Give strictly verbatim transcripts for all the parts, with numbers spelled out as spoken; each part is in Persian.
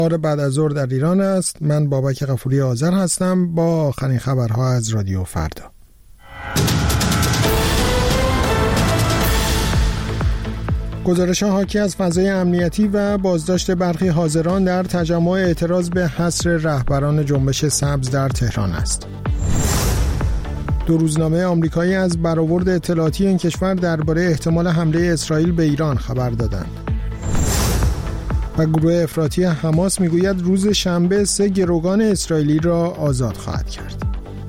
بعد از ظهر در ایران است. من بابک غفوری آذر هستم با آخرین خبرها از رادیو فردا. گزارش‌ها حاکی از فضای امنیتی و بازداشت برخی حاضران در تجمع اعتراض به حصر رهبران جنبش سبز در تهران است. دو روزنامه آمریکایی از برآورد اطلاعاتی این کشور درباره احتمال حمله اسرائیل به ایران خبر دادند. و گروه افراطی حماس میگوید روز شنبه سه گروگان اسرائیلی را آزاد خواهد کرد.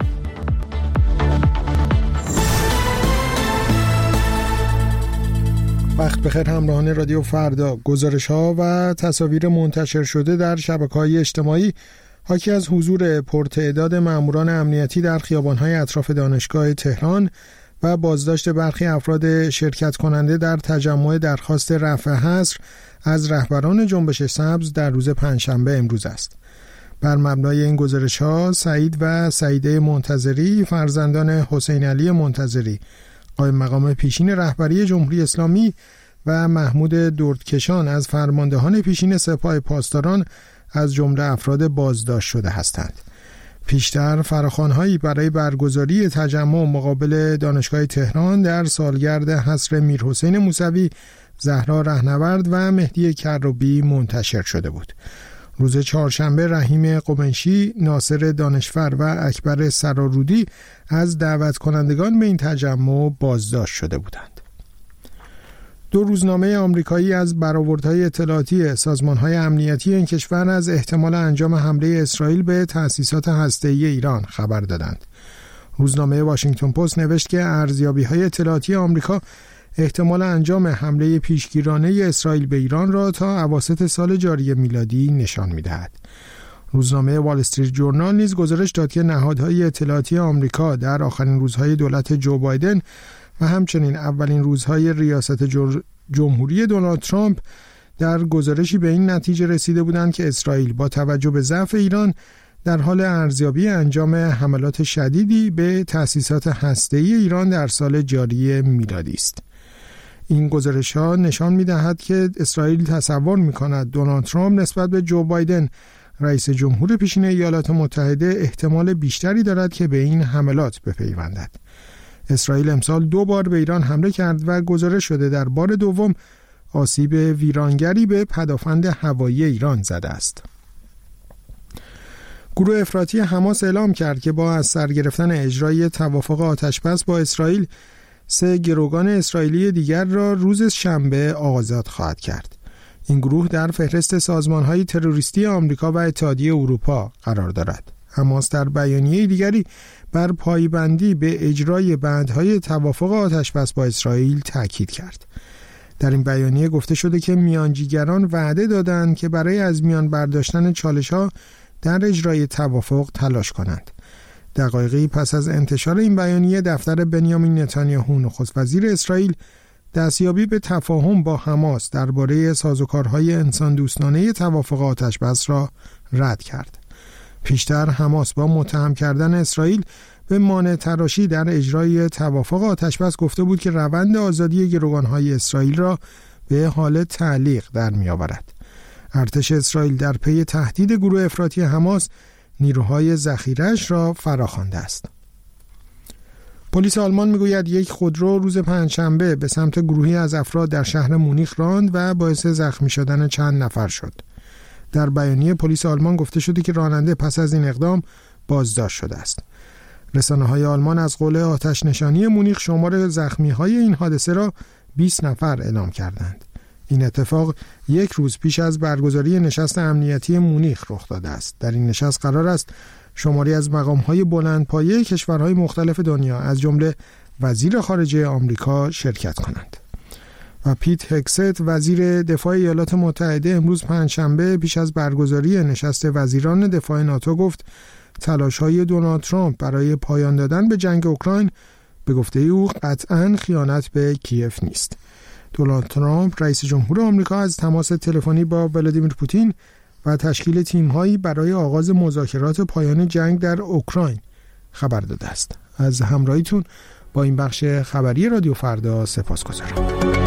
وقت بخیر همراهان رادیو فردا. گزارش‌ها و تصاویر منتشر شده در شبکه‌های اجتماعی حاکی از حضور پرتعداد ماموران امنیتی در خیابان‌های اطراف دانشگاه تهران و بازداشت برخی افراد شرکت کننده در تجمع درخواست رفع حصر از رهبران جنبش سبز در روز پنجشنبه امروز است. بر مبنای این گزارش‌ها سعید و سعیده منتظری فرزندان حسین علی منتظری قائم مقام پیشین رهبری جمهوری اسلامی و محمود دردکشان از فرماندهان پیشین سپاه پاسداران از جمله افراد بازداشت شده هستند. پیشتر فراخوان‌هایی برای برگزاری تجمع مقابل دانشگاه تهران در سالگرد حصر میرحسین موسوی، زهرا رهنورد و مهدی کروبی منتشر شده بود. روز چهارشنبه رحیم قمشی، ناصر دانشفر و اکبر سرارودی از دعوت کنندگان به این تجمع بازداشت شده بودند. دو روزنامه آمریکایی از برآوردهای اطلاعاتی سازمان‌های امنیتی این کشور از احتمال انجام حمله اسرائیل به تأسیسات هسته‌ای ایران خبر دادند. روزنامه واشنگتن پست نوشت که ارزیابی‌های اطلاعاتی آمریکا احتمال انجام حمله پیشگیرانه اسرائیل به ایران را تا اواسط سال جاری میلادی نشان می‌دهد. روزنامه وال استریت جورنال نیز گزارش داد که نهادهای اطلاعاتی آمریکا در آخرین روزهای دولت جو بایدن و همچنین اولین روزهای ریاست جمهوری دونالد ترامپ در گزارشی به این نتیجه رسیده بودند که اسرائیل با توجه به ضعف ایران در حال ارزیابی انجام حملات شدیدی به تأسیسات هسته‌ای ایران در سال جاری میلادی است. این گزارش‌ها نشان می‌دهد که اسرائیل تصور می‌کند دونالد ترامپ نسبت به جو بایدن رئیس جمهور پیشین ایالات متحده احتمال بیشتری دارد که به این حملات بپیوندد. اسرائیل امسال دو بار به ایران حمله کرد و گزارش شده در بار دوم آسیب ویرانگری به پدافند هوایی ایران زده است. گروه افراطی حماس اعلام کرد که با از سر گرفتن اجرای توافق آتشبس با اسرائیل سه گروگان اسرائیلی دیگر را روز شنبه آزاد خواهد کرد. این گروه در فهرست سازمان‌های تروریستی آمریکا و اتحادیه اروپا قرار دارد. حماس در بیانیه دیگری بر پایبندی به اجرای بندهای توافق آتشبس با اسرائیل تاکید کرد. در این بیانیه گفته شده که میانجیگران وعده دادند که برای از میان برداشتن چالش‌ها در اجرای توافق تلاش کنند. دقایقی پس از انتشار این بیانیه دفتر بنیامین نتانیاهو نخست وزیر اسرائیل دستیابی به تفاهم با حماس درباره سازوکارهای انسان دوستانه توافق آتشبس را رد کرد. پیشتر حماس با متهم کردن اسرائیل به مانع تراشی در اجرای توافق آتشبس گفته بود که روند آزادی گروگانهای اسرائیل را به حال تعلیق در می‌آورد. ارتش اسرائیل در پی تهدید گروه افراطی حماس نیروهای ذخیره‌اش را فراخوانده است. پلیس آلمان میگوید یک خودرو روز پنجشنبه به سمت گروهی از افراد در شهر مونیخ راند و باعث زخمی شدن چند نفر شد. در بیانیه پلیس آلمان گفته شده که راننده پس از این اقدام بازداشت شده است. رسانه‌های آلمان از قول آتش نشانی مونیخ شمار زخمی‌های این حادثه را بیست نفر اعلام کردند. این اتفاق یک روز پیش از برگزاری نشست امنیتی مونیخ رخ داده است. در این نشست قرار است شماری از مقام‌های بلندپایه کشورهای مختلف دنیا از جمله وزیر خارجه آمریکا شرکت کنند. و پیت هگست وزیر دفاع ایالات متحده امروز پنجشنبه پیش از برگزاری نشست وزیران دفاع ناتو گفت تلاش‌های دونالد ترامپ برای پایان دادن به جنگ اوکراین به گفته او قطعاً خیانت به کیف نیست. دونالد ترامپ رئیس جمهور آمریکا از تماس تلفنی با ولادیمیر پوتین و تشکیل تیم‌هایی برای آغاز مذاکرات پایان جنگ در اوکراین خبر داده است. از همراهیتون با این بخش خبری رادیو فردا سپاسگزارم.